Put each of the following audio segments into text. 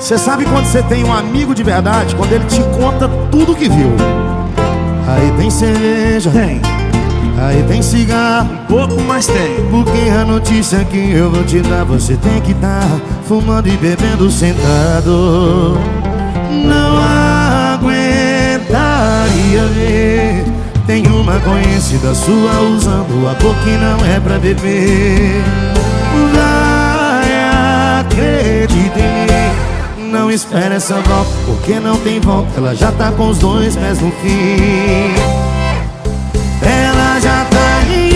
Você sabe quando você tem um amigo de verdade? Quando ele te conta tudo que viu. Aí tem cerveja, Tem, aí tem cigarro, um pouco, mas tem. porque a notícia que eu vou te dar, você tem que estar fumando e bebendo sentado. Não aguentaria ver. Tem uma conhecida sua usando a boca que não é pra beber. Vai, acredita em mim. Não espera essa volta, porque não tem volta. Ela já tá com os dois pés no fim. Ela já tá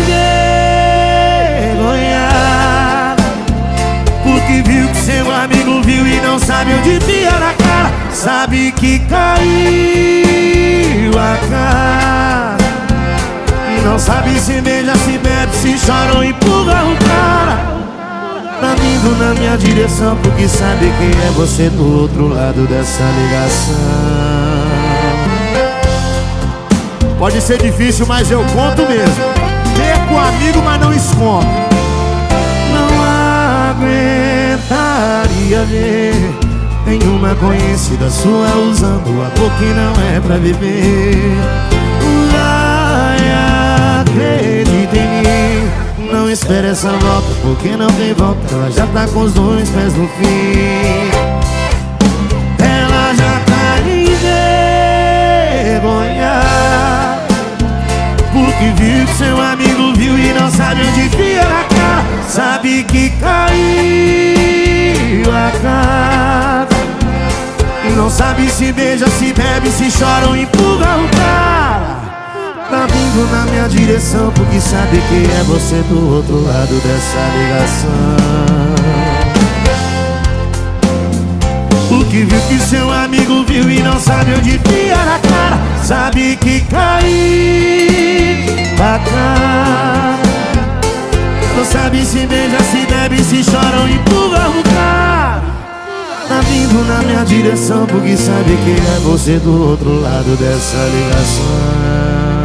envergonhada, porque viu que seu amigo viu e não sabe onde pia na cara. Sabe que caiu a cara, e não sabe se beija, se bebe, se chora ou empurra o cara. Tá vindo na minha direção, porque sabe quem é você do outro lado dessa ligação. Pode ser difícil, mas eu conto mesmo. Perco o amigo, mas não escondo. Não aguentaria ver. Tem uma conhecida sua usando a boca que não é pra beber. Vai, acredita em mim. Não espere essa volta, porque não tem volta. Ela já tá com os dois pés no fim. Ela já tá envergonhada, porque viu que seu amigo viu e não sabe onde enfia na cara. Sabe que caiu a casa, e não sabe se beija, se bebe, se chora ou empurra o cara. Tá vindo na minha direção, porque sabe que é você do outro lado dessa ligação. Porque viu que seu amigo viu e não sabe onde enfia na cara. Sabe que caiu a cara, não sabe se beija, se bebe, se chora ou empurra o cara. Tá vindo na minha direção, porque sabe que é você do outro lado dessa ligação.